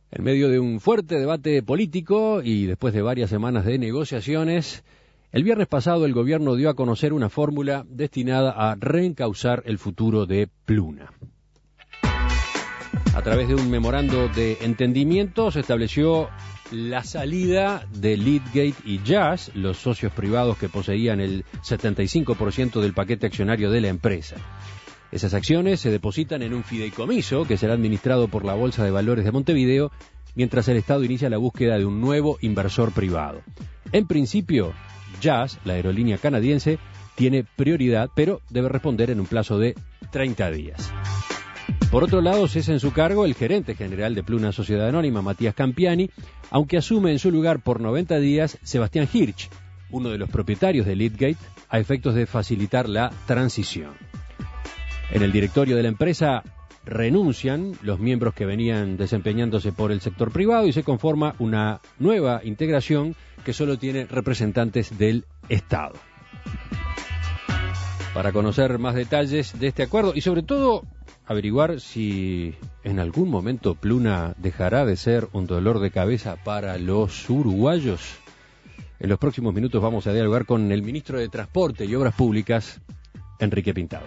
En medio de un fuerte debate político y después de varias semanas de negociaciones, el viernes pasado el gobierno dio a conocer una fórmula destinada a reencauzar el futuro de Pluna. A través de un memorando de entendimiento se estableció la salida de Leadgate y Jazz, los socios privados que poseían el 75% del paquete accionario de la empresa. Esas acciones se depositan en un fideicomiso que será administrado por la Bolsa de Valores de Montevideo, mientras el Estado inicia la búsqueda de un nuevo inversor privado. En principio, Jazz, la aerolínea canadiense, tiene prioridad, pero debe responder en un plazo de 30 días. Por otro lado, cesa en su cargo el gerente general de Pluna Sociedad Anónima, Matías Campiani, aunque asume en su lugar por 90 días Sebastián Hirsch, uno de los propietarios de Leadgate, a efectos de facilitar la transición. En el directorio de la empresa renuncian los miembros que venían desempeñándose por el sector privado y se conforma una nueva integración que solo tiene representantes del Estado. Para conocer más detalles de este acuerdo y sobre todo averiguar si en algún momento Pluna dejará de ser un dolor de cabeza para los uruguayos, en los próximos minutos vamos a dialogar con el ministro de Transporte y Obras Públicas, Enrique Pintado.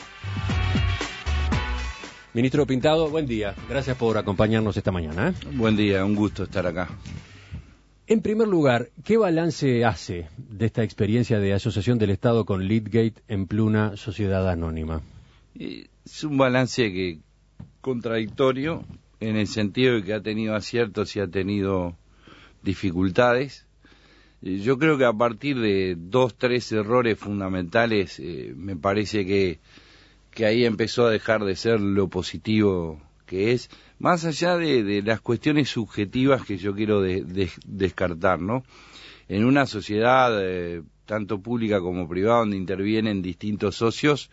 Ministro Pintado, buen día. Gracias por acompañarnos esta mañana. Buen día, un gusto estar acá. En primer lugar, ¿qué balance hace de esta experiencia de asociación del Estado con Leadgate en Pluna Sociedad Anónima? Es un balance contradictorio en el sentido de que ha tenido aciertos y ha tenido dificultades. Yo creo que a partir de 2-3 errores fundamentales, me parece que ahí empezó a dejar de ser lo positivo que es, más allá de las cuestiones subjetivas que yo quiero descartar, ¿no? En una sociedad tanto pública como privada donde intervienen distintos socios,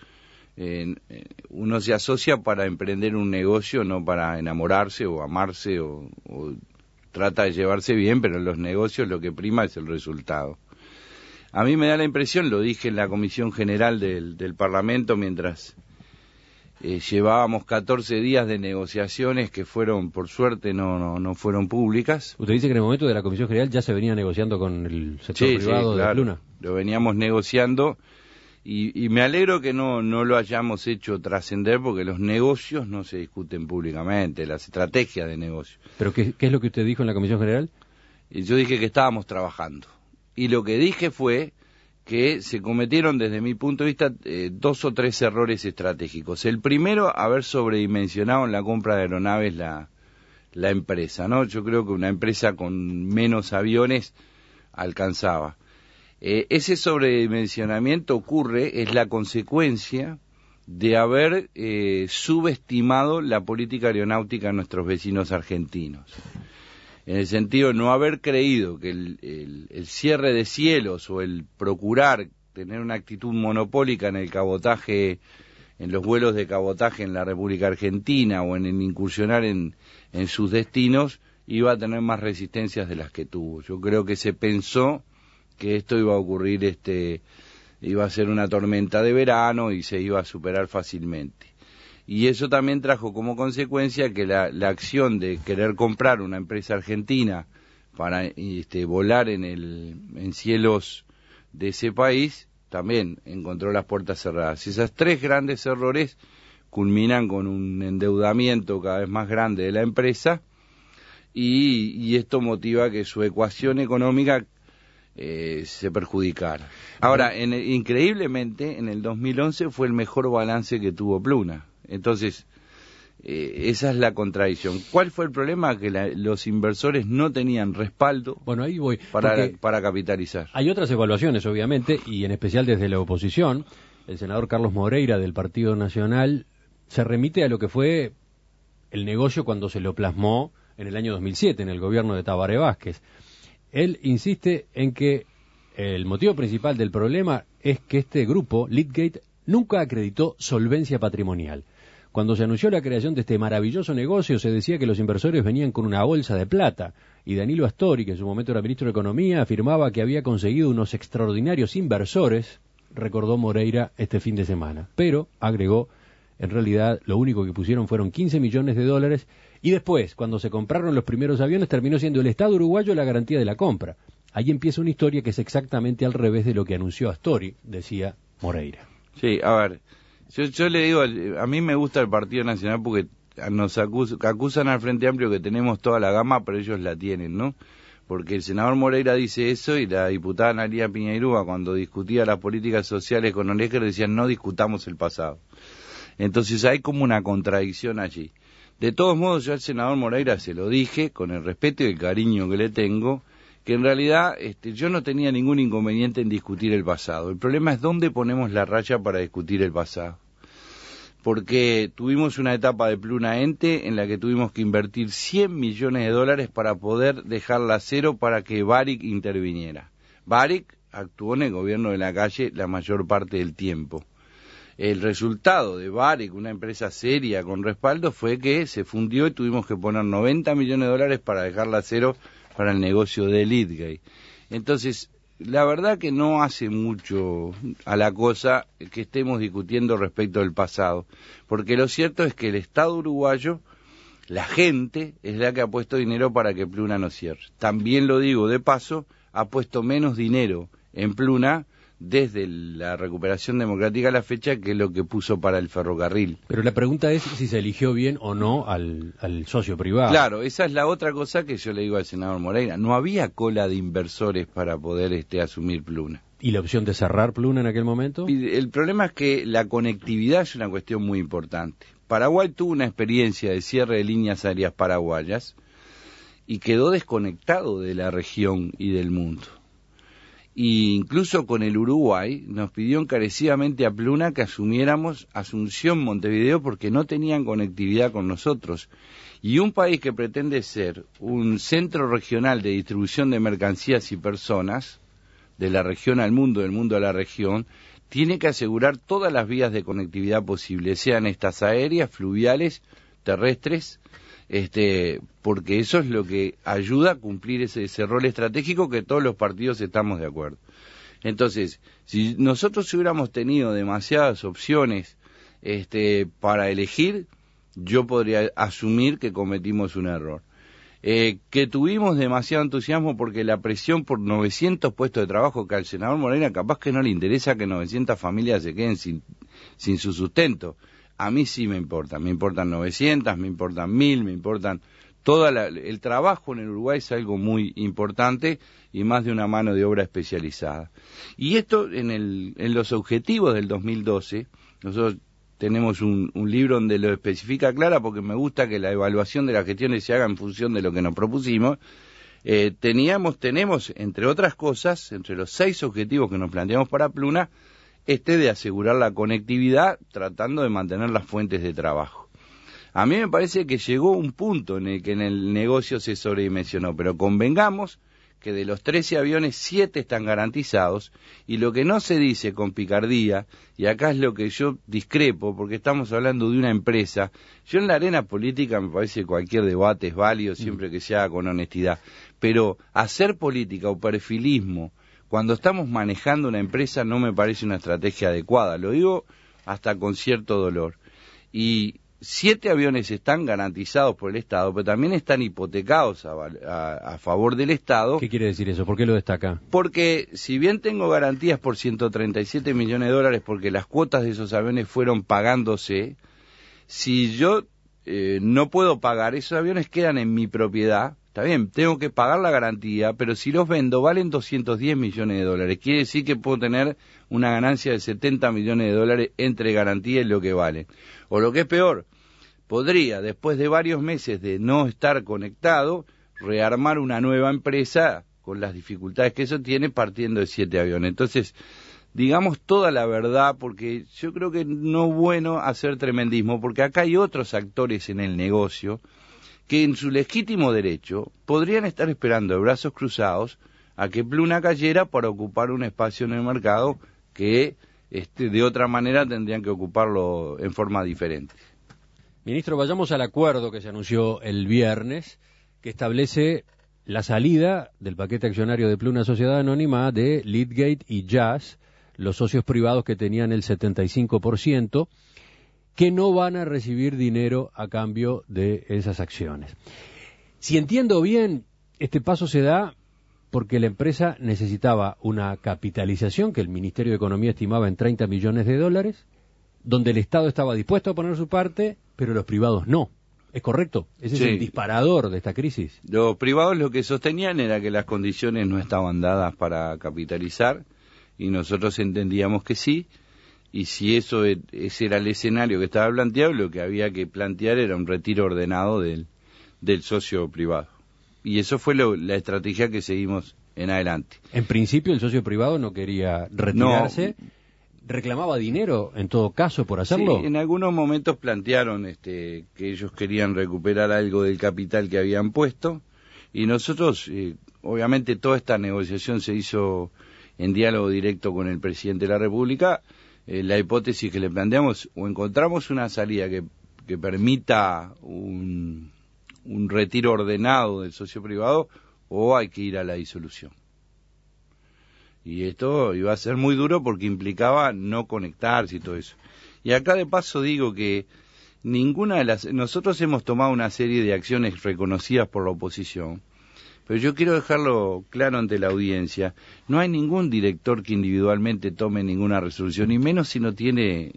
uno se asocia para emprender un negocio, no para enamorarse o amarse o trata de llevarse bien, pero en los negocios lo que prima es el resultado. A mí me da la impresión, lo dije en la Comisión General del Parlamento mientras llevábamos 14 días de negociaciones que fueron, por suerte, no fueron públicas. Usted dice que en el momento de la Comisión General ya se venía negociando con el sector privado de Pluna. Lo veníamos negociando y me alegro que no lo hayamos hecho trascender porque los negocios no se discuten públicamente, las estrategias de negocio. ¿Pero qué es lo que usted dijo en la Comisión General? Yo dije que estábamos trabajando y lo que dije fue que se cometieron desde mi punto de vista 2 o 3 errores estratégicos. El primero, haber sobredimensionado en la compra de aeronaves la empresa, ¿no? Yo creo que una empresa con menos aviones alcanzaba. Ese sobredimensionamiento es la consecuencia de haber subestimado la política aeronáutica de nuestros vecinos argentinos. En el sentido de no haber creído que el cierre de cielos o el procurar tener una actitud monopólica en el cabotaje, en los vuelos de cabotaje en la República Argentina o en el incursionar en sus destinos, iba a tener más resistencias de las que tuvo. Yo creo que se pensó que esto iba a ocurrir, iba a ser una tormenta de verano y se iba a superar fácilmente. Y eso también trajo como consecuencia que la acción de querer comprar una empresa argentina para volar en cielos de ese país, también encontró las puertas cerradas. Esos 3 grandes errores culminan con un endeudamiento cada vez más grande de la empresa y esto motiva que su ecuación económica se perjudicara. Ahora, increíblemente, en el 2011 fue el mejor balance que tuvo Pluna. Entonces, esa es la contradicción. ¿Cuál fue el problema? Que los inversores no tenían respaldo ahí voy, para capitalizar. Hay otras evaluaciones, obviamente, y en especial desde la oposición. El senador Carlos Moreira del Partido Nacional se remite a lo que fue el negocio cuando se lo plasmó en el año 2007, en el gobierno de Tabaré Vázquez. Él insiste en que el motivo principal del problema es que este grupo, Leadgate, nunca acreditó solvencia patrimonial. Cuando se anunció la creación de este maravilloso negocio, se decía que los inversores venían con una bolsa de plata, y Danilo Astori, que en su momento era ministro de Economía, afirmaba que había conseguido unos extraordinarios inversores, recordó Moreira este fin de semana. Pero, agregó, En realidad, lo único que pusieron fueron 15 millones de dólares y después, cuando se compraron los primeros aviones, terminó siendo el Estado uruguayo la garantía de la compra. Ahí empieza una historia que es exactamente al revés de lo que anunció Astori, decía Moreira. Sí, a ver, yo le digo, a mí me gusta el Partido Nacional porque nos acusan al Frente Amplio que tenemos toda la gama, pero ellos la tienen, ¿no? Porque el senador Moreira dice eso y la diputada Analía Piñeirúa, cuando discutía las políticas sociales con Olesker, decían no discutamos el pasado. Entonces hay como una contradicción allí. De todos modos, yo al senador Moreira se lo dije, con el respeto y el cariño que le tengo, que en realidad yo no tenía ningún inconveniente en discutir el pasado. El problema es dónde ponemos la raya para discutir el pasado. Porque tuvimos una etapa de Pluna Ente en la que tuvimos que invertir 100 millones de dólares para poder dejarla a cero para que Barrick interviniera. Barrick actuó en el gobierno de la calle la mayor parte del tiempo. El resultado de Barrick, una empresa seria con respaldo, fue que se fundió y tuvimos que poner 90 millones de dólares para dejarla a cero para el negocio de Leadgate. Entonces, la verdad que no hace mucho a la cosa que estemos discutiendo respecto del pasado, porque lo cierto es que el Estado uruguayo, la gente, es la que ha puesto dinero para que Pluna no cierre. También lo digo de paso, ha puesto menos dinero en Pluna desde la recuperación democrática a la fecha que lo que puso para el ferrocarril. Pero la pregunta es si se eligió bien o no al socio privado. Claro, esa es la otra cosa que yo le digo al senador Moreira. No había cola de inversores para poder asumir Pluna. ¿Y la opción de cerrar Pluna en aquel momento? El problema es que la conectividad es una cuestión muy importante. Paraguay tuvo una experiencia de cierre de líneas aéreas paraguayas y quedó desconectado de la región y del mundo. Y incluso con el Uruguay nos pidió encarecidamente a Pluna que asumiéramos Asunción-Montevideo porque no tenían conectividad con nosotros. Y un país que pretende ser un centro regional de distribución de mercancías y personas, de la región al mundo, del mundo a la región, tiene que asegurar todas las vías de conectividad posibles, sean estas aéreas, fluviales, terrestres, porque eso es lo que ayuda a cumplir ese rol estratégico que todos los partidos estamos de acuerdo. Entonces, si nosotros hubiéramos tenido demasiadas opciones para elegir, yo podría asumir que cometimos un error. Que tuvimos demasiado entusiasmo porque la presión por 900 puestos de trabajo, que al senador Moreira capaz que no le interesa que 900 familias se queden sin su sustento. A mí sí me importan 900, me importan 1000, me importan el trabajo en el Uruguay es algo muy importante y más de una mano de obra especializada. Y esto en los objetivos del 2012, nosotros tenemos un libro donde lo especifica clara porque me gusta que la evaluación de las gestiones se haga en función de lo que nos propusimos. Tenemos, entre otras cosas, entre los 6 objetivos que nos planteamos para Pluna, de asegurar la conectividad tratando de mantener las fuentes de trabajo. A mí me parece que llegó un punto en el que en el negocio se sobredimensionó, pero convengamos que de los 13 aviones, 7 están garantizados, y lo que no se dice con picardía, y acá es lo que yo discrepo, porque estamos hablando de una empresa, yo en la arena política me parece que cualquier debate es válido siempre que se haga con honestidad, pero hacer política o perfilismo cuando estamos manejando una empresa no me parece una estrategia adecuada, lo digo hasta con cierto dolor. Y 7 aviones están garantizados por el Estado, pero también están hipotecados a favor del Estado. ¿Qué quiere decir eso? ¿Por qué lo destaca? Porque si bien tengo garantías por 137 millones de dólares porque las cuotas de esos aviones fueron pagándose, si yo no puedo pagar, esos aviones quedan en mi propiedad. Está bien, tengo que pagar la garantía, pero si los vendo valen 210 millones de dólares. Quiere decir que puedo tener una ganancia de 70 millones de dólares entre garantía y lo que vale. O lo que es peor, podría, después de varios meses de no estar conectado, rearmar una nueva empresa con las dificultades que eso tiene partiendo de 7 aviones. Entonces, digamos toda la verdad, porque yo creo que no es bueno hacer tremendismo, porque acá hay otros actores en el negocio que en su legítimo derecho podrían estar esperando de brazos cruzados a que Pluna cayera para ocupar un espacio en el mercado que de otra manera tendrían que ocuparlo en forma diferente. Ministro, vayamos al acuerdo que se anunció el viernes, que establece la salida del paquete accionario de Pluna Sociedad Anónima de Leadgate y Jazz, los socios privados que tenían el 75%, que no van a recibir dinero a cambio de esas acciones. Si entiendo bien, este paso se da porque la empresa necesitaba una capitalización que el Ministerio de Economía estimaba en $30 millones, donde el Estado estaba dispuesto a poner su parte, pero los privados no. ¿Es correcto? Ese es el disparador de esta crisis. Los privados lo que sostenían era que las condiciones no estaban dadas para capitalizar, y nosotros entendíamos que sí, y si ese era el escenario que estaba planteado, lo que había que plantear era un retiro ordenado del socio privado. Y eso fue la estrategia que seguimos en adelante. En principio el socio privado no quería retirarse, reclamaba dinero en todo caso por hacerlo. Sí, en algunos momentos plantearon que ellos querían recuperar algo del capital que habían puesto, y nosotros, obviamente toda esta negociación se hizo en diálogo directo con el presidente de la República. La hipótesis que le planteamos, o encontramos una salida que permita un retiro ordenado del socio privado, o hay que ir a la disolución. Y esto iba a ser muy duro porque implicaba no conectarse y todo eso. Y acá de paso digo que nosotros hemos tomado una serie de acciones reconocidas por la oposición, pero yo quiero dejarlo claro ante la audiencia: no hay ningún director que individualmente tome ninguna resolución, y menos si no tiene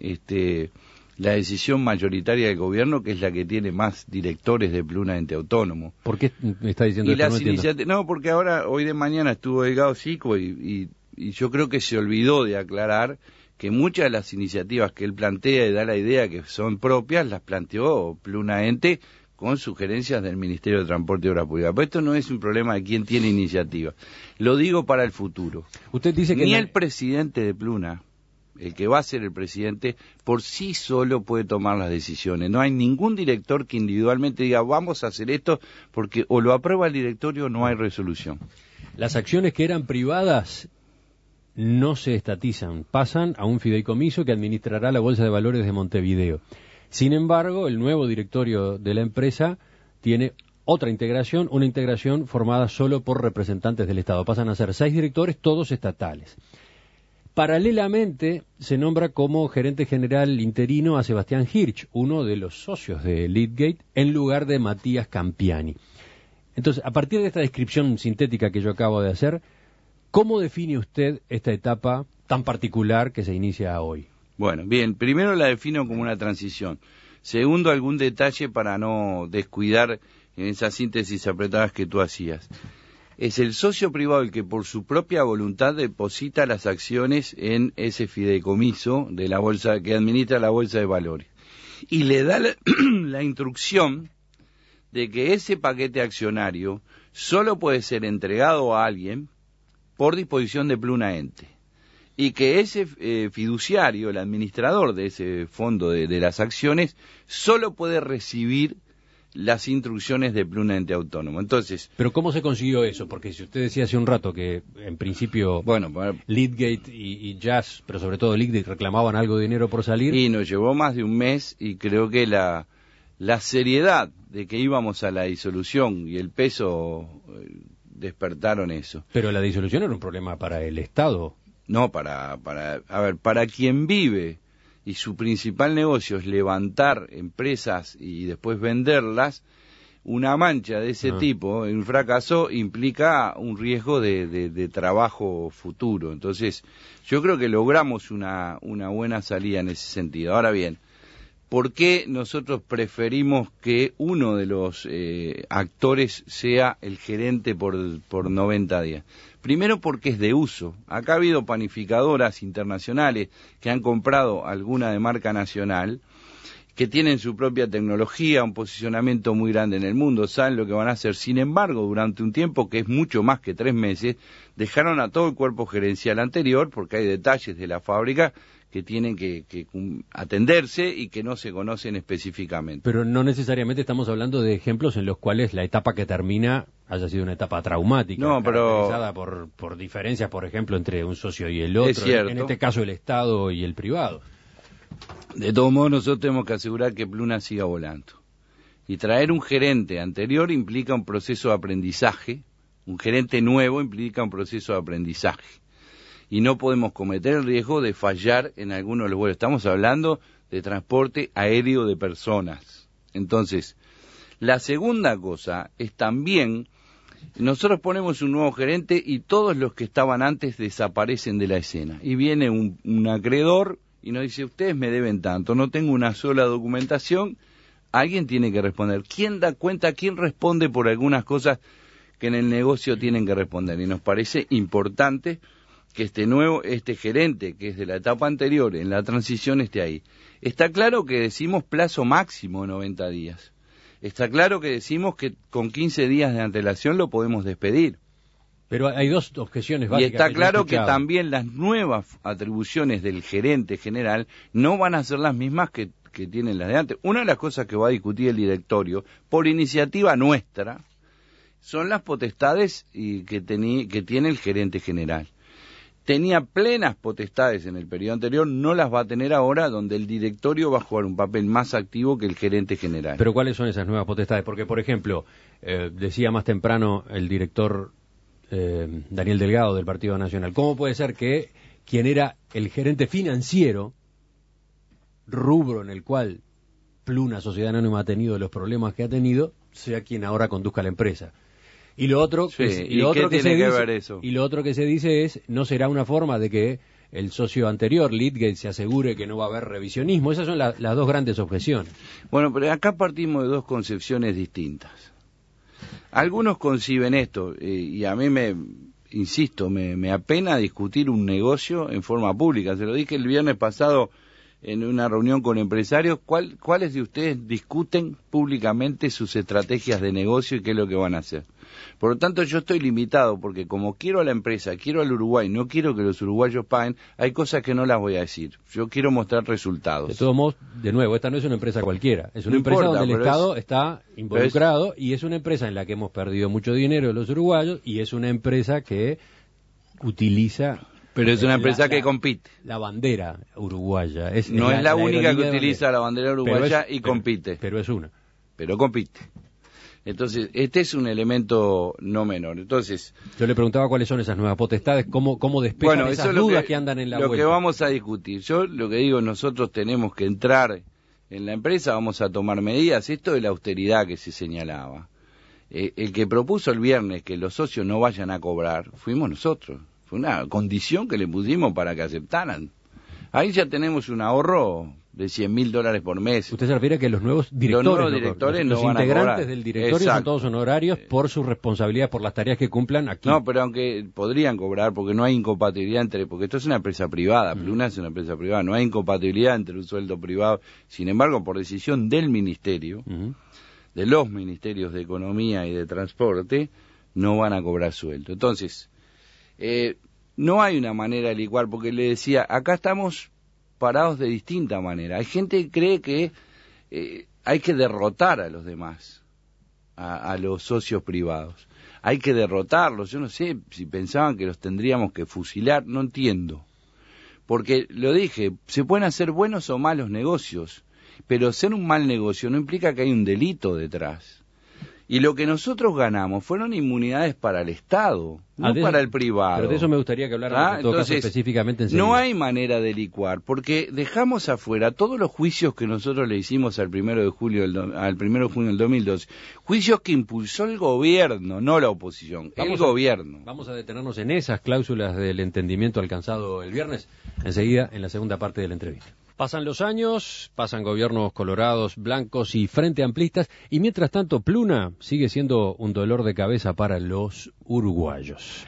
la decisión mayoritaria del gobierno, que es la que tiene más directores de Pluna Ente Autónomo. ¿Por qué me está diciendo esto? No, porque hoy de mañana estuvo Delgado Sico y yo creo que se olvidó de aclarar que muchas de las iniciativas que él plantea y da la idea que son propias, las planteó Pluna Ente con sugerencias del Ministerio de Transporte y Obras Públicas. Pero esto no es un problema de quién tiene iniciativa. Lo digo para el futuro. Usted dice que ni el presidente de Pluna, el que va a ser el presidente, por sí solo puede tomar las decisiones. No hay ningún director que individualmente diga vamos a hacer esto, porque o lo aprueba el directorio o no hay resolución. Las acciones que eran privadas no se estatizan, pasan a un fideicomiso que administrará la Bolsa de Valores de Montevideo. Sin embargo, el nuevo directorio de la empresa tiene otra integración, una integración formada solo por representantes del Estado. Pasan a ser 6 directores, todos estatales. Paralelamente, se nombra como gerente general interino a Sebastián Hirsch, uno de los socios de Leadgate, en lugar de Matías Campiani. Entonces, a partir de esta descripción sintética que yo acabo de hacer, ¿cómo define usted esta etapa tan particular que se inicia hoy? Bueno, bien, primero la defino como una transición. Segundo, algún detalle para no descuidar en esas síntesis apretadas que tú hacías. Es el socio privado el que por su propia voluntad deposita las acciones en ese fideicomiso de la bolsa que administra la Bolsa de Valores, y le da la instrucción de que ese paquete accionario solo puede ser entregado a alguien por disposición de Pluna Ente, y que ese fiduciario, el administrador de ese fondo de las acciones, solo puede recibir las instrucciones de Pluna Ente Autónomo. Entonces, ¿pero cómo se consiguió eso? Porque si usted decía hace un rato que en principio Leadgate y Jazz, pero sobre todo Leadgate, reclamaban algo de dinero por salir. Y nos llevó más de un mes, y creo que la seriedad de que íbamos a la disolución y el peso despertaron eso. Pero la disolución era un problema para el Estado. No, para quien vive y su principal negocio es levantar empresas y después venderlas, una mancha de ese tipo, un fracaso, implica un riesgo de trabajo futuro. Entonces, yo creo que logramos una buena salida en ese sentido. Ahora bien, ¿por qué nosotros preferimos que uno de los actores sea el gerente por 90 días? Primero, porque es de uso. Acá ha habido panificadoras internacionales que han comprado alguna de marca nacional, que tienen su propia tecnología, un posicionamiento muy grande en el mundo, saben lo que van a hacer. Sin embargo, durante un tiempo que es mucho más que 3 meses, dejaron a todo el cuerpo gerencial anterior, porque hay detalles de la fábrica que tienen que atenderse y que no se conocen específicamente. Pero no necesariamente estamos hablando de ejemplos en los cuales la etapa que termina haya sido una etapa traumática, caracterizada por diferencias, por ejemplo, entre un socio y el otro, es cierto. En este caso el Estado y el privado. De todos modos, nosotros tenemos que asegurar que Pluna siga volando. Y traer un gerente anterior implica un proceso de aprendizaje, un gerente nuevo implica un proceso de aprendizaje. Y no podemos cometer el riesgo de fallar en alguno de los vuelos. Estamos hablando de transporte aéreo de personas. Entonces, la segunda cosa es también, nosotros ponemos un nuevo gerente y todos los que estaban antes desaparecen de la escena. Y viene un acreedor y nos dice, ustedes me deben tanto, no tengo una sola documentación, alguien tiene que responder. ¿Quién da cuenta, quién responde por algunas cosas que en el negocio tienen que responder? Y nos parece importante que este gerente, que es de la etapa anterior, en la transición, esté ahí. Está claro que decimos plazo máximo de 90 días. Está claro que decimos que con 15 días de antelación lo podemos despedir. Pero hay dos objeciones básicas. Y está claro que también las nuevas atribuciones del gerente general no van a ser las mismas que tienen las de antes. Una de las cosas que va a discutir el directorio, por iniciativa nuestra, son las potestades que tiene el gerente general. Tenía plenas potestades en el periodo anterior, no las va a tener ahora, donde el directorio va a jugar un papel más activo que el gerente general. Pero ¿cuáles son esas nuevas potestades? Porque, por ejemplo, decía más temprano el director Daniel Delgado del Partido Nacional, ¿cómo puede ser que quien era el gerente financiero, rubro en el cual Pluna Sociedad Anónima ha tenido los problemas que ha tenido, sea quien ahora conduzca la empresa? Y lo otro, sí, y lo otro que se dice es, no será una forma de que el socio anterior, Leadgate, se asegure que no va a haber revisionismo. Esas son las dos grandes objeciones. Bueno, pero acá partimos de dos concepciones distintas. Algunos conciben esto, y a mí me apena discutir un negocio en forma pública. Se lo dije el viernes pasado en una reunión con empresarios, ¿cuáles de ustedes discuten públicamente sus estrategias de negocio y qué es lo que van a hacer? Por lo tanto, yo estoy limitado, porque como quiero a la empresa, quiero al Uruguay, no quiero que los uruguayos paguen, hay cosas que no las voy a decir. Yo quiero mostrar resultados. De todos modos, de nuevo, esta no es una empresa cualquiera, es una empresa donde el Estado está involucrado, y es una empresa en la que hemos perdido mucho dinero de los uruguayos, y es una empresa que utiliza... Pero es una empresa que compite. La bandera uruguaya. No es la única que utiliza la bandera uruguaya y compite. Pero es una. Pero compite. Entonces, este es un elemento no menor. Entonces, yo le preguntaba cuáles son esas nuevas potestades, cómo despejan esas dudas que andan en la vuelta. Lo que vamos a discutir. Yo lo que digo, nosotros tenemos que entrar en la empresa, vamos a tomar medidas. Esto de la austeridad que se señalaba. El que propuso el viernes que los socios no vayan a cobrar, fuimos nosotros. Fue una condición que le pusimos para que aceptaran. Ahí ya tenemos un ahorro de $100.000 por mes. Usted se refiere a que los nuevos directores, los integrantes del directorio son todos honorarios por sus responsabilidades, por las tareas que cumplan aquí. No, pero aunque podrían cobrar, porque no hay incompatibilidad porque esto es una empresa privada, Pluna es una empresa privada, no hay incompatibilidad entre un sueldo privado. Sin embargo, por decisión del ministerio, de los ministerios de Economía y de Transporte, no van a cobrar sueldo. Entonces, no hay una manera de licuar, porque le decía, acá estamos parados de distinta manera. Hay gente que cree que hay que derrotar a los demás, a los socios privados. Hay que derrotarlos. Yo no sé si pensaban que los tendríamos que fusilar, no entiendo. Porque, lo dije, se pueden hacer buenos o malos negocios, pero ser un mal negocio no implica que hay un delito detrás. Y lo que nosotros ganamos fueron inmunidades para el Estado, no para el privado. Pero de eso me gustaría que habláramos en todo caso específicamente enseguida. No hay manera de licuar, porque dejamos afuera todos los juicios que nosotros le hicimos al 1 de junio del 2012, juicios que impulsó el gobierno, no la oposición, el gobierno. Vamos a detenernos en esas cláusulas del entendimiento alcanzado el viernes, enseguida en la segunda parte de la entrevista. Pasan los años, pasan gobiernos colorados, blancos y frente amplistas, y mientras tanto Pluna sigue siendo un dolor de cabeza para los uruguayos.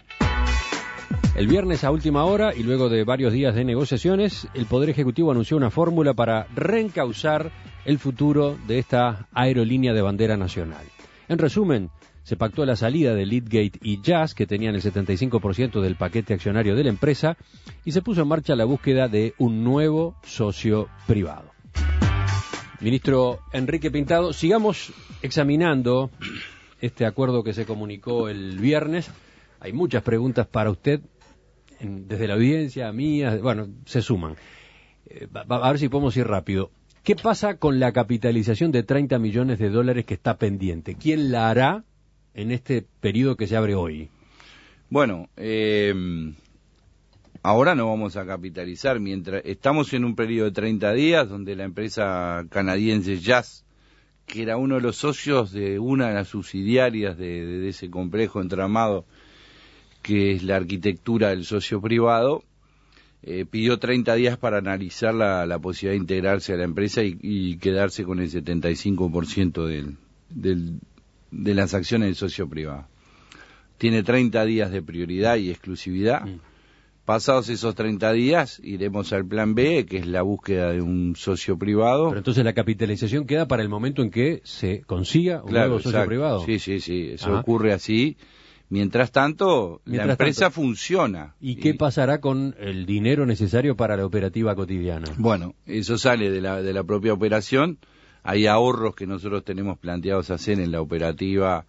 El viernes a última hora y luego de varios días de negociaciones, el Poder Ejecutivo anunció una fórmula para reencauzar el futuro de esta aerolínea de bandera nacional. En resumen, se pactó la salida de Leadgate y Jazz, que tenían el 75% del paquete accionario de la empresa, y se puso en marcha la búsqueda de un nuevo socio privado. Ministro Enrique Pintado, sigamos examinando este acuerdo que se comunicó el viernes. Hay muchas preguntas para usted, desde la audiencia, mía, bueno, se suman. A ver si podemos ir rápido. ¿Qué pasa con la capitalización de $30 millones que está pendiente? ¿Quién la hará en este periodo que se abre hoy? Bueno, ahora no vamos a capitalizar, mientras estamos en un periodo de 30 días donde la empresa canadiense Jazz, que era uno de los socios de una de las subsidiarias de ese complejo entramado que es la arquitectura del socio privado, pidió 30 días para analizar la posibilidad de integrarse a la empresa y quedarse con el 75% de las acciones del socio privado. Tiene 30 días de prioridad y exclusividad. Pasados esos 30 días, iremos al plan B, que es la búsqueda de un socio privado. Pero entonces la capitalización queda para el momento en que se consiga un nuevo socio privado. Sí, eso ocurre así. Mientras tanto, la empresa funciona. ¿Y qué pasará con el dinero necesario para la operativa cotidiana? Bueno, eso sale de la propia operación. Hay ahorros que nosotros tenemos planteados hacer en la operativa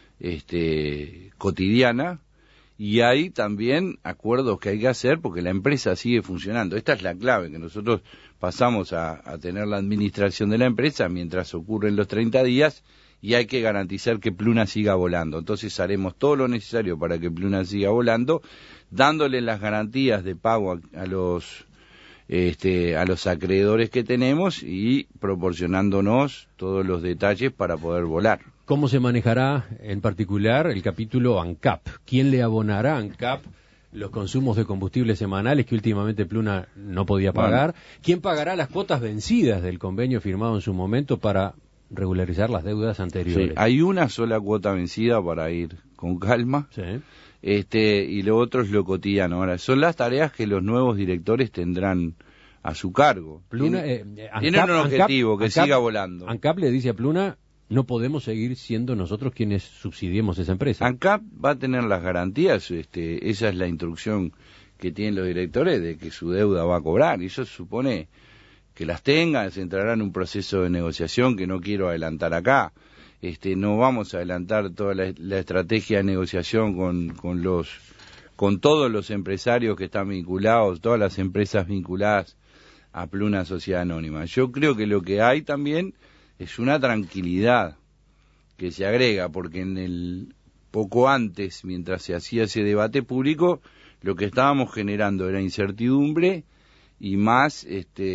cotidiana, y hay también acuerdos que hay que hacer porque la empresa sigue funcionando. Esta es la clave, que nosotros pasamos a tener la administración de la empresa mientras ocurren los 30 días, y hay que garantizar que Pluna siga volando. Entonces haremos todo lo necesario para que Pluna siga volando, dándole las garantías de pago a los acreedores que tenemos y proporcionándonos todos los detalles para poder volar. ¿Cómo se manejará en particular el capítulo ANCAP? ¿Quién le abonará a ANCAP los consumos de combustibles semanales que últimamente Pluna no podía pagar? Bueno. ¿Quién pagará las cuotas vencidas del convenio firmado en su momento para regularizar las deudas anteriores? Sí, hay una sola cuota vencida para ir con calma. Sí. Y lo otro es lo cotidiano. Ahora, son las tareas que los nuevos directores tendrán a su cargo. Pluna, tienen un objetivo, que siga volando. ANCAP le dice a Pluna: no podemos seguir siendo nosotros quienes subsidiemos esa empresa. ANCAP va a tener las garantías, esa es la instrucción que tienen los directores, de que su deuda va a cobrar, y eso supone que las tenga. Se entrará en un proceso de negociación que no quiero adelantar acá. No vamos a adelantar toda la estrategia de negociación con todos los empresarios que están vinculados, todas las empresas vinculadas a Pluna Sociedad Anónima. Yo creo que lo que hay también es una tranquilidad que se agrega, porque en el poco antes, mientras se hacía ese debate público, lo que estábamos generando era incertidumbre y más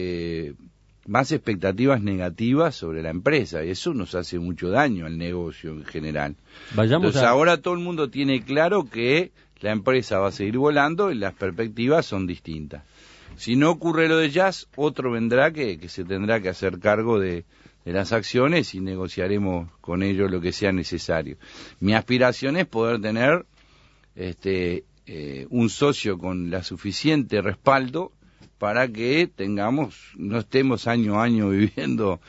expectativas negativas sobre la empresa, y eso nos hace mucho daño al negocio en general. Entonces ahora todo el mundo tiene claro que la empresa va a seguir volando y las perspectivas son distintas. Si no ocurre lo de Jazz, otro vendrá que se tendrá que hacer cargo de las acciones y negociaremos con ellos lo que sea necesario. Mi aspiración es poder tener un socio con la suficiente respaldo para que no estemos año a año viviendo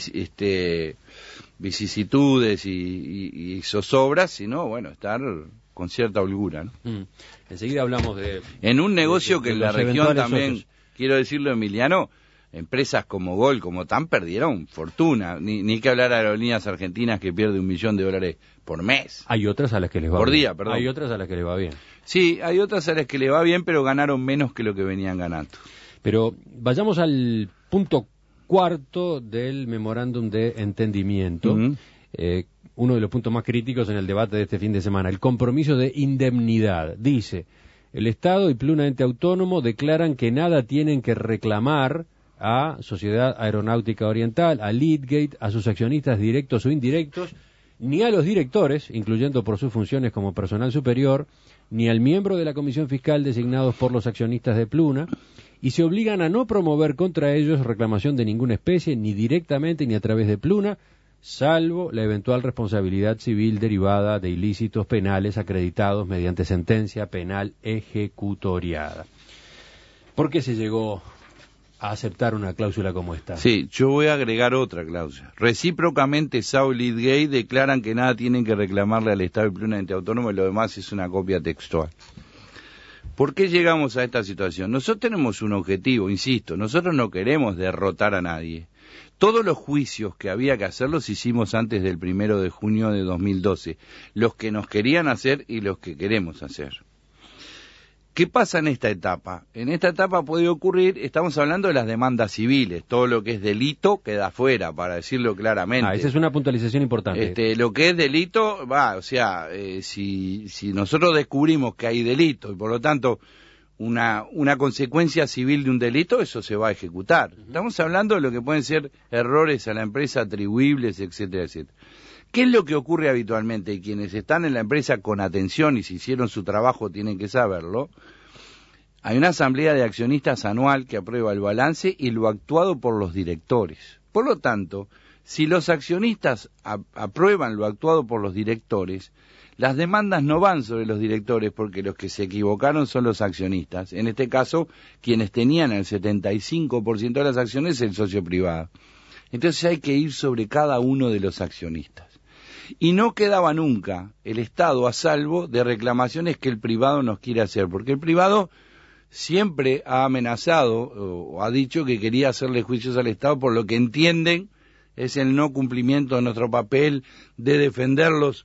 vicisitudes y zozobras, sino, bueno, estar con cierta holgura, ¿no? Enseguida hablamos en un negocio que en la región también, socios. Quiero decirlo, Emiliano, empresas como Gol, como TAM, perdieron fortuna. Ni que hablar de Aerolíneas Argentinas, que pierde $1 millón por mes. Hay otras a las que les va por bien. Día, perdón. Hay otras a las que les va bien. Sí, hay otras a las que les va bien, pero ganaron menos que lo que venían ganando. Pero vayamos al punto cuarto del memorándum de entendimiento, uno de los puntos más críticos en el debate de este fin de semana, el compromiso de indemnidad. Dice: el Estado y Pluna Ente Autónomo declaran que nada tienen que reclamar a Sociedad Aeronáutica Oriental, a Leadgate, a sus accionistas directos o indirectos, ni a los directores, incluyendo por sus funciones como personal superior, ni al miembro de la comisión fiscal designados por los accionistas de Pluna, y se obligan a no promover contra ellos reclamación de ninguna especie, ni directamente ni a través de Pluna, salvo la eventual responsabilidad civil derivada de ilícitos penales acreditados mediante sentencia penal ejecutoriada. ¿Por qué se llegó a aceptar una cláusula como esta? Sí, yo voy a agregar otra cláusula. Recíprocamente, SAO y Leadgate declaran que nada tienen que reclamarle al Estado y Pluna Ente Autónomo, y lo demás es una copia textual. ¿Por qué llegamos a esta situación? Nosotros tenemos un objetivo, insisto, nosotros no queremos derrotar a nadie. Todos los juicios que había que hacer los hicimos antes del 1 de junio de 2012, los que nos querían hacer y los que queremos hacer. ¿Qué pasa en esta etapa? En esta etapa puede ocurrir, estamos hablando de las demandas civiles, todo lo que es delito queda fuera, para decirlo claramente. Esa es una puntualización importante. Lo que es delito, si nosotros descubrimos que hay delito y por lo tanto una consecuencia civil de un delito, eso se va a ejecutar. Estamos hablando de lo que pueden ser errores a la empresa atribuibles, etcétera, etcétera. ¿Qué es lo que ocurre habitualmente? Y quienes están en la empresa con atención y si hicieron su trabajo tienen que saberlo. Hay una asamblea de accionistas anual que aprueba el balance y lo actuado por los directores. Por lo tanto, si los accionistas aprueban lo actuado por los directores, las demandas no van sobre los directores porque los que se equivocaron son los accionistas. En este caso, quienes tenían el 75% de las acciones es el socio privado. Entonces hay que ir sobre cada uno de los accionistas. Y no quedaba nunca el Estado a salvo de reclamaciones que el privado nos quiere hacer, porque el privado siempre ha amenazado o ha dicho que quería hacerle juicios al Estado por lo que entienden es el no cumplimiento de nuestro papel de defenderlos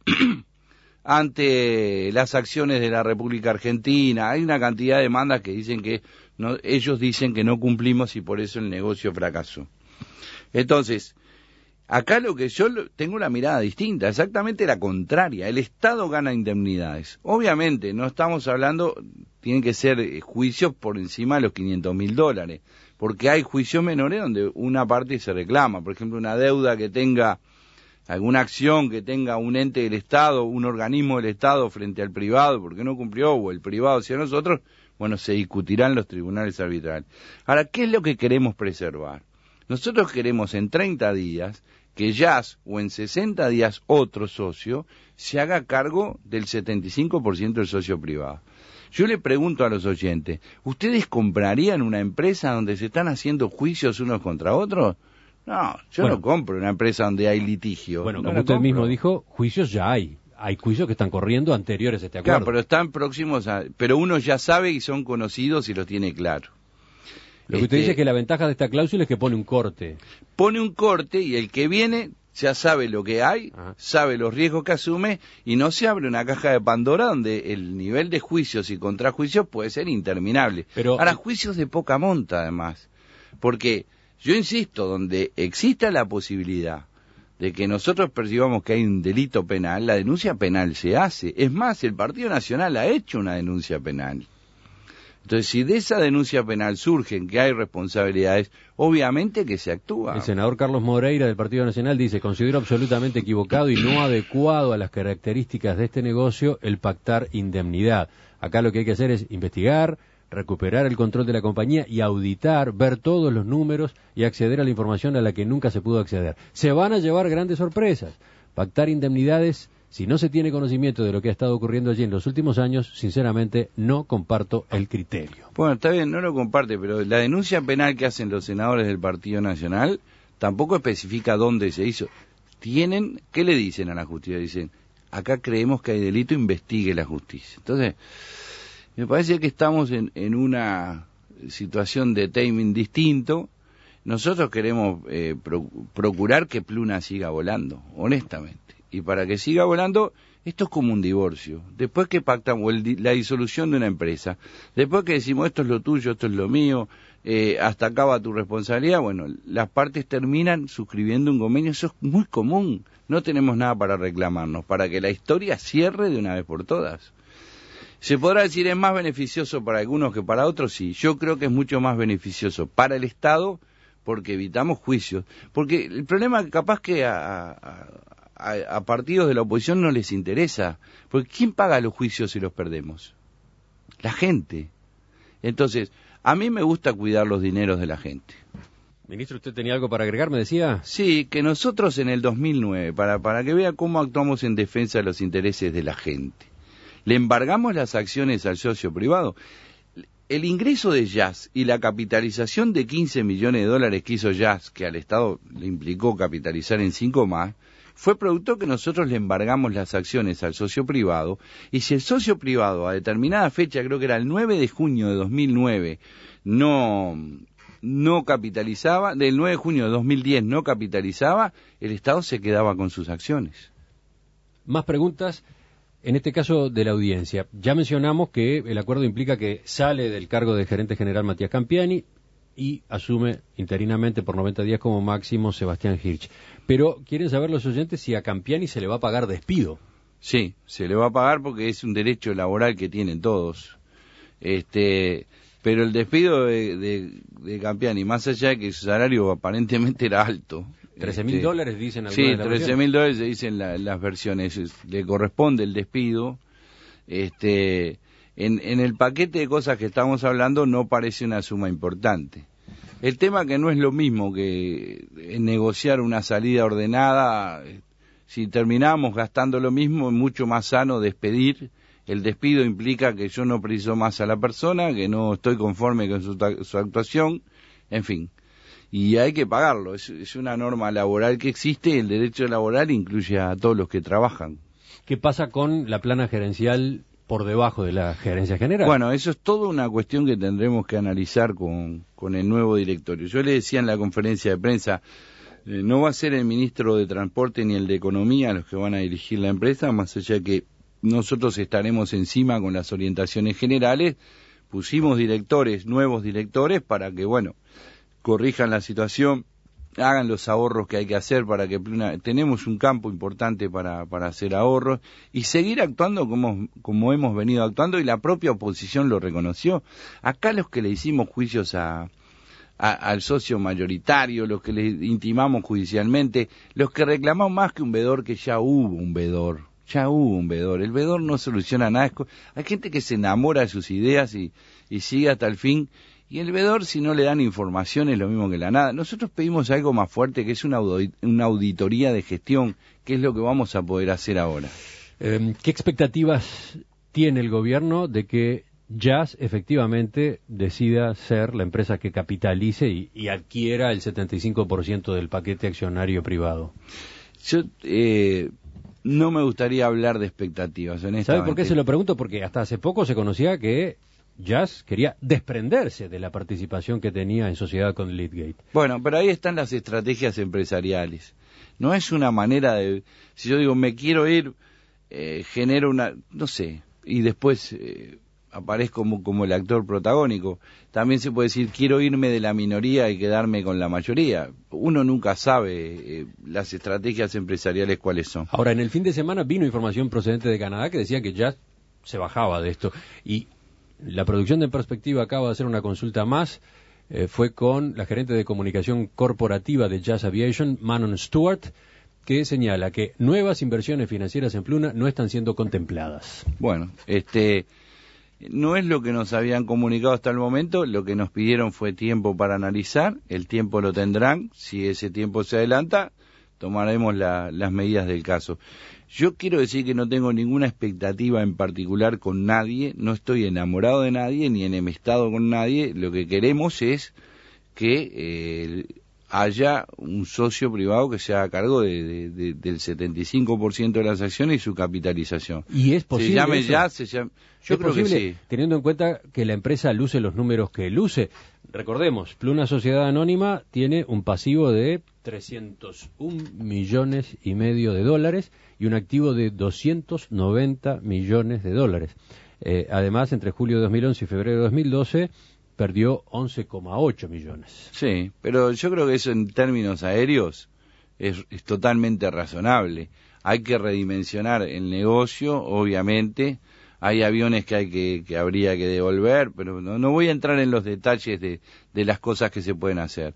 ante las acciones de la República Argentina. Hay una cantidad de demandas que dicen que ellos dicen que no cumplimos y por eso el negocio fracasó. Entonces, acá lo que yo tengo una mirada distinta, exactamente la contraria. El Estado gana indemnidades. Obviamente, no estamos hablando, tienen que ser juicios por encima de los $500.000, porque hay juicios menores donde una parte se reclama. Por ejemplo, una deuda que tenga, alguna acción que tenga un ente del Estado, un organismo del Estado frente al privado, porque no cumplió, o el privado hacia nosotros, bueno, se discutirán los tribunales arbitrales. Ahora, ¿qué es lo que queremos preservar? Nosotros queremos en 30 días que Jazz o en 60 días otro socio se haga cargo del 75% del socio privado. Yo le pregunto a los oyentes, ¿ustedes comprarían una empresa donde se están haciendo juicios unos contra otros? No, yo no compro una empresa donde hay litigio. Bueno, como usted mismo dijo, juicios ya hay. Hay juicios que están corriendo anteriores a este acuerdo. Claro, pero están próximos pero uno ya sabe y son conocidos y lo tiene claro. Lo que usted dice es que la ventaja de esta cláusula es que pone un corte. Pone un corte y el que viene ya sabe lo que hay, sabe los riesgos que asume y no se abre una caja de Pandora donde el nivel de juicios y contrajuicios puede ser interminable. Pero, ahora, juicios de poca monta además, porque yo insisto, donde exista la posibilidad de que nosotros percibamos que hay un delito penal, la denuncia penal se hace. Es más, el Partido Nacional ha hecho una denuncia penal. Entonces, si de esa denuncia penal surgen que hay responsabilidades, obviamente que se actúa. El senador Carlos Moreira del Partido Nacional dice, considero absolutamente equivocado y no adecuado a las características de este negocio el pactar indemnidad. Acá lo que hay que hacer es investigar, recuperar el control de la compañía y auditar, ver todos los números y acceder a la información a la que nunca se pudo acceder. Se van a llevar grandes sorpresas. Pactar indemnidades, si no se tiene conocimiento de lo que ha estado ocurriendo allí en los últimos años, sinceramente no comparto el criterio. Bueno, está bien, no lo comparte, pero la denuncia penal que hacen los senadores del Partido Nacional tampoco especifica dónde se hizo. ¿Qué le dicen a la justicia? Dicen, acá creemos que hay delito, investigue la justicia. Entonces, me parece que estamos en una situación de timing distinto. Nosotros queremos procurar que Pluna siga volando, honestamente. Y para que siga volando, esto es como un divorcio. Después que pactamos la disolución de una empresa, después que decimos esto es lo tuyo, esto es lo mío, hasta acá va tu responsabilidad, bueno, las partes terminan suscribiendo un convenio, eso es muy común. No tenemos nada para reclamarnos, para que la historia cierre de una vez por todas. Se podrá decir, ¿es más beneficioso para algunos que para otros? Sí, yo creo que es mucho más beneficioso para el Estado porque evitamos juicios. Porque el problema capaz que a partidos de la oposición no les interesa, porque ¿quién paga los juicios si los perdemos? La gente. Entonces, a mí me gusta cuidar los dineros de la gente. Ministro, ¿usted tenía algo para agregar, me decía? Sí, que nosotros en el 2009, para que vea cómo actuamos en defensa de los intereses de la gente, le embargamos las acciones al socio privado. El ingreso de Jazz y la capitalización de $15 millones que hizo Jazz, que al Estado le implicó capitalizar en 5 más, fue producto que nosotros le embargamos las acciones al socio privado, y si el socio privado a determinada fecha, creo que era el 9 de junio de 2009, no capitalizaba, del 9 de junio de 2010 no capitalizaba, el Estado se quedaba con sus acciones. Más preguntas, en este caso de la audiencia. Ya mencionamos que el acuerdo implica que sale del cargo de gerente general Matías Campiani y asume interinamente por 90 días como máximo Sebastián Hirsch. Pero quieren saber los oyentes si a Campiani se le va a pagar despido. Sí, se le va a pagar porque es un derecho laboral que tienen todos. Pero el despido de Campiani, más allá de que su salario aparentemente era alto, $13.000 dicen algunas sí, de las versiones. $13.000 se dicen las versiones, le corresponde el despido. En el paquete de cosas que estamos hablando no parece una suma importante. El tema que no es lo mismo que negociar una salida ordenada, si terminamos gastando lo mismo, es mucho más sano despedir. El despido implica que yo no preciso más a la persona, que no estoy conforme con su actuación, en fin. Y hay que pagarlo, es una norma laboral que existe, y el derecho laboral incluye a todos los que trabajan. ¿Qué pasa con la plana gerencial por debajo de la gerencia general? Bueno, eso es toda una cuestión que tendremos que analizar con el nuevo directorio. Yo le decía en la conferencia de prensa, no va a ser el ministro de Transporte ni el de Economía los que van a dirigir la empresa, más allá que nosotros estaremos encima con las orientaciones generales. Pusimos nuevos directores para que, corrijan la situación, hagan los ahorros que hay que hacer para que tenemos un campo importante para hacer ahorros y seguir actuando como hemos venido actuando, y la propia oposición lo reconoció. Acá los que le hicimos juicios al socio mayoritario, los que le intimamos judicialmente, los que reclamamos más que un vedor, que ya hubo un vedor. El vedor no soluciona nada. Hay gente que se enamora de sus ideas y sigue hasta el fin. Y el vedor, si no le dan información, es lo mismo que la nada. Nosotros pedimos algo más fuerte, que es una auditoría de gestión, que es lo que vamos a poder hacer ahora. ¿Qué expectativas tiene el gobierno de que Jazz efectivamente decida ser la empresa que capitalice y adquiera el 75% del paquete accionario privado? Yo no me gustaría hablar de expectativas, honestamente. ¿Sabe por qué se lo pregunto? Porque hasta hace poco se conocía que Jazz quería desprenderse de la participación que tenía en sociedad con Leadgate. Bueno, pero ahí están las estrategias empresariales. No es una manera de... Si yo digo, me quiero ir, genero una... no sé, y después aparezco como el actor protagónico. También se puede decir, quiero irme de la minoría y quedarme con la mayoría. Uno nunca sabe las estrategias empresariales cuáles son. Ahora, en el fin de semana vino información procedente de Canadá que decía que Jazz se bajaba de esto. Y la producción de En Perspectiva acaba de hacer una consulta más, fue con la gerente de comunicación corporativa de Jazz Aviation, Manon Stewart, que señala que nuevas inversiones financieras en Pluna no están siendo contempladas. Bueno, no es lo que nos habían comunicado hasta el momento, lo que nos pidieron fue tiempo para analizar, el tiempo lo tendrán, si ese tiempo se adelanta, tomaremos las medidas del caso. Yo quiero decir que no tengo ninguna expectativa en particular con nadie, no estoy enamorado de nadie, ni enemistado con nadie, lo que queremos es que haya un socio privado que se haga cargo del 75% de las acciones y su capitalización. ¿Y es posible se llame eso? ya, yo creo posible, que sí. Teniendo en cuenta que la empresa luce los números que luce. Recordemos, Pluna Sociedad Anónima tiene un pasivo de 301,5 millones de dólares y un activo de 290 millones de dólares. Además, entre julio de 2011 y febrero de 2012 perdió 11,8 millones. Sí, pero yo creo que eso en términos aéreos es totalmente razonable. Hay que redimensionar el negocio, obviamente. Hay aviones que habría que devolver, pero no voy a entrar en los detalles de las cosas que se pueden hacer.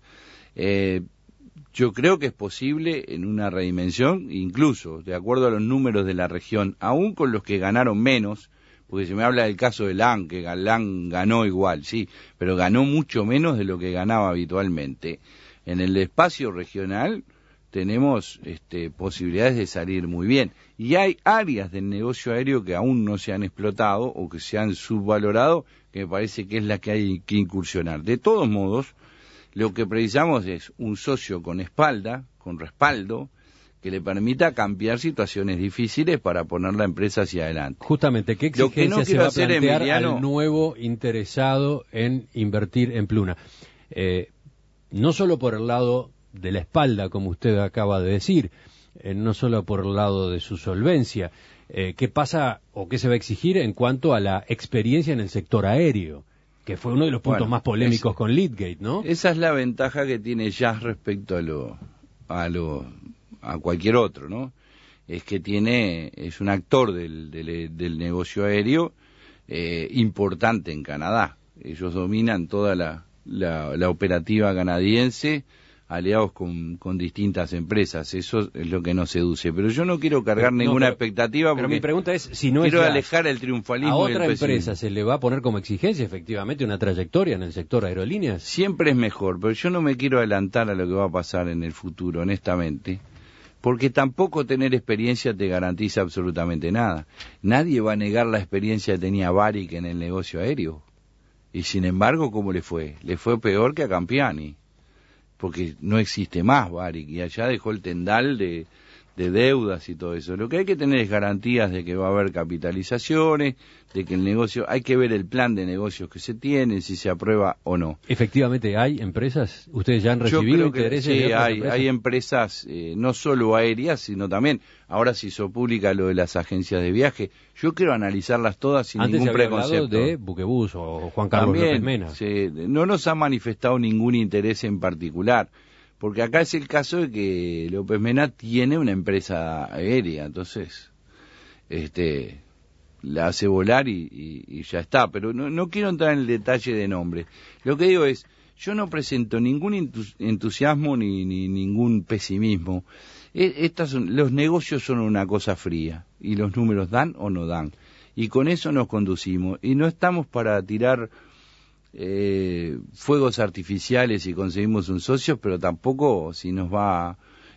Yo creo que es posible en una redimensión, incluso de acuerdo a los números de la región, aún con los que ganaron menos, porque se me habla del caso de LAN, que LAN ganó igual, sí, pero ganó mucho menos de lo que ganaba habitualmente. En el espacio regional tenemos posibilidades de salir muy bien. Y hay áreas del negocio aéreo que aún no se han explotado o que se han subvalorado, que me parece que es la que hay que incursionar. De todos modos, lo que precisamos es un socio con espalda, con respaldo, que le permita cambiar situaciones difíciles para poner la empresa hacia adelante. Justamente, ¿qué exigencia se va a plantear al nuevo interesado en invertir en Pluna? No solo por el lado de la espalda, como usted acaba de decir, no solo por el lado de su solvencia. ¿Qué pasa o qué se va a exigir en cuanto a la experiencia en el sector aéreo? Que fue uno de los puntos más polémicos con Leadgate, ¿no? Esa es la ventaja que tiene Jazz respecto a cualquier otro, ¿no? Es que es un actor del negocio aéreo, importante en Canadá. Ellos dominan toda la operativa canadiense, aliados con distintas empresas. Eso es lo que nos seduce. Pero yo no quiero cargar ninguna expectativa, pero porque mi pregunta es, si no quiero es alejar el triunfalismo. ¿A otra empresa se le va a poner como exigencia efectivamente una trayectoria en el sector aerolíneas? Siempre es mejor, pero yo no me quiero adelantar a lo que va a pasar en el futuro, honestamente, porque tampoco tener experiencia te garantiza absolutamente nada. Nadie va a negar la experiencia que tenía Varig en el negocio aéreo. Y sin embargo, ¿cómo le fue? Le fue peor que a Campiani, porque no existe más Varig, y allá dejó el tendal de deudas y todo eso. Lo que hay que tener es garantías de que va a haber capitalizaciones, de que el negocio, hay que ver el plan de negocios que se tiene, si se aprueba o no. Efectivamente, ¿hay empresas? ¿Ustedes ya han recibido intereses? Sí, de hay empresas, no solo aéreas, sino también, ahora se hizo pública lo de las agencias de viaje. Yo quiero analizarlas todas sin Antes ningún preconcepto. Antes se había hablado de Buquebus o Juan Carlos también, López Mena. No nos ha manifestado ningún interés en particular, porque acá es el caso de que López Mena tiene una empresa aérea, entonces la hace volar y ya está. Pero no quiero entrar en el detalle de nombre. Lo que digo es, yo no presento ningún entusiasmo ni ningún pesimismo. Los negocios son una cosa fría, y los números dan o no dan, y con eso nos conducimos, y no estamos para tirar fuegos artificiales si conseguimos un socio, pero tampoco si nos va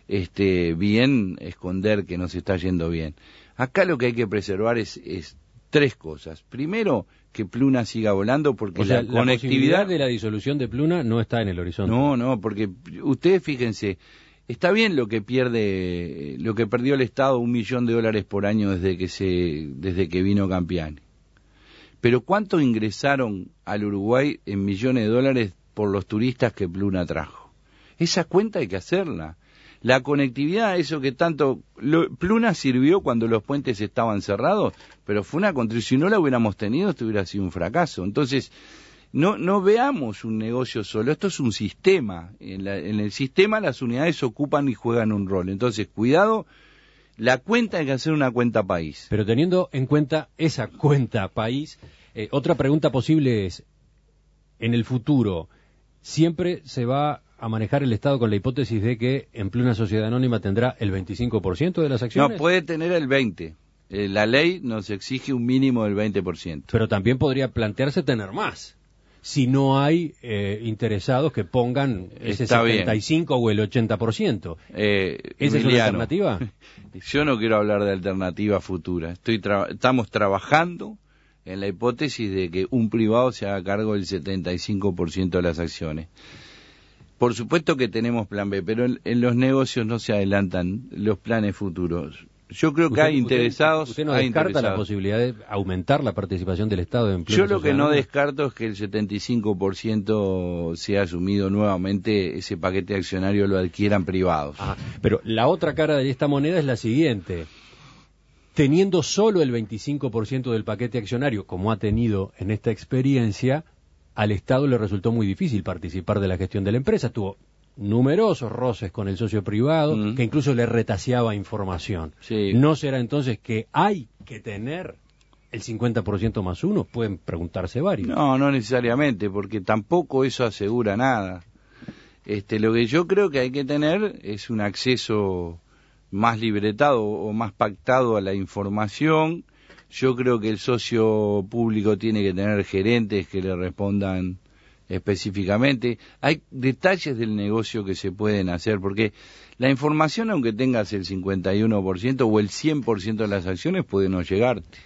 bien esconder que nos está yendo bien. Acá lo que hay que preservar es tres cosas. Primero, que Pluna siga volando, porque la conectividad de la disolución de Pluna no está en el horizonte. No, porque ustedes fíjense, está bien lo que perdió el Estado, $1 millón por año desde que vino Campiani. Pero ¿cuánto ingresaron al Uruguay en millones de dólares por los turistas que Pluna trajo? Esa cuenta hay que hacerla. La conectividad, eso que tanto... Pluna sirvió cuando los puentes estaban cerrados, pero fue una contribución. Si no la hubiéramos tenido, esto hubiera sido un fracaso. Entonces, no veamos un negocio solo, esto es un sistema. En el sistema las unidades ocupan y juegan un rol. Entonces, cuidado, la cuenta hay que hacer una cuenta país. Pero teniendo en cuenta esa cuenta país, otra pregunta posible es, en el futuro, ¿siempre se va a manejar el Estado con la hipótesis de que en Pluna Sociedad Anónima tendrá el 25% de las acciones? No, puede tener el 20%. La ley nos exige un mínimo del 20%. Pero también podría plantearse tener más, si no hay interesados que pongan ese Está 75% o el 80%. ¿Esa es una alternativa? Yo no quiero hablar de alternativa futura. Estamos trabajando en la hipótesis de que un privado se haga cargo del 75% de las acciones. Por supuesto que tenemos plan B, pero en los negocios no se adelantan los planes futuros. Yo creo que hay interesados. ¿Usted no descarta la posibilidad de aumentar la participación del Estado en Pluna? Yo lo que no descarto es que el 75% sea asumido nuevamente, ese paquete accionario lo adquieran privados. Pero la otra cara de esta moneda es la siguiente. Teniendo solo el 25% del paquete accionario, como ha tenido en esta experiencia, al Estado le resultó muy difícil participar de la gestión de la empresa. Tuvo numerosos roces con el socio privado, que incluso le retaseaba información. Sí. ¿No será entonces que hay que tener el 50% más uno? Pueden preguntarse varios. No necesariamente, porque tampoco eso asegura nada. Lo que yo creo que hay que tener es un acceso más libretado o más pactado a la información. Yo creo que el socio público tiene que tener gerentes que le respondan específicamente. Hay detalles del negocio que se pueden hacer, porque la información, aunque tengas el 51% o el 100% de las acciones, puede no llegarte.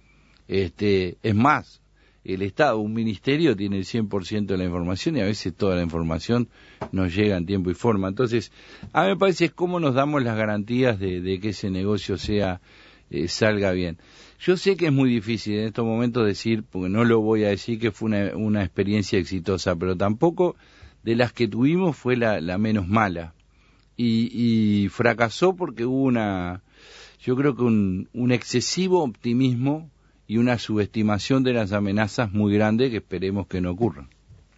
Es más, el Estado, un ministerio, tiene el 100% de la información y a veces toda la información no llega en tiempo y forma. Entonces, a mí me parece cómo nos damos las garantías de que ese negocio salga bien. Yo sé que es muy difícil en estos momentos decir, porque no lo voy a decir que fue una experiencia exitosa, pero tampoco de las que tuvimos fue la menos mala. Y fracasó porque hubo yo creo que un excesivo optimismo y una subestimación de las amenazas muy grande que esperemos que no ocurran.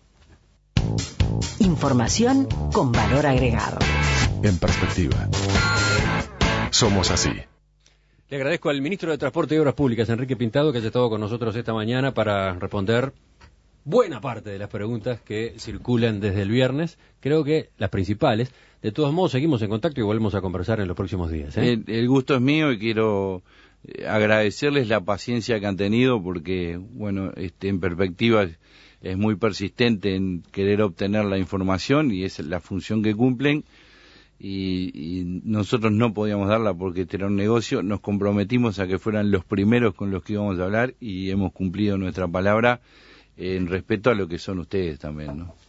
Información con valor agregado. En perspectiva. Somos así. Le agradezco al ministro de Transporte y Obras Públicas, Enrique Pintado, que haya estado con nosotros esta mañana para responder buena parte de las preguntas que circulan desde el viernes, creo que las principales. De todos modos, seguimos en contacto y volvemos a conversar en los próximos días. El gusto es mío y quiero agradecerles la paciencia que han tenido porque, bueno, en perspectiva es muy persistente en querer obtener la información y es la función que cumplen y nosotros no podíamos darla porque este era un negocio, nos comprometimos a que fueran los primeros con los que íbamos a hablar y hemos cumplido nuestra palabra en respeto a lo que son ustedes también, ¿no?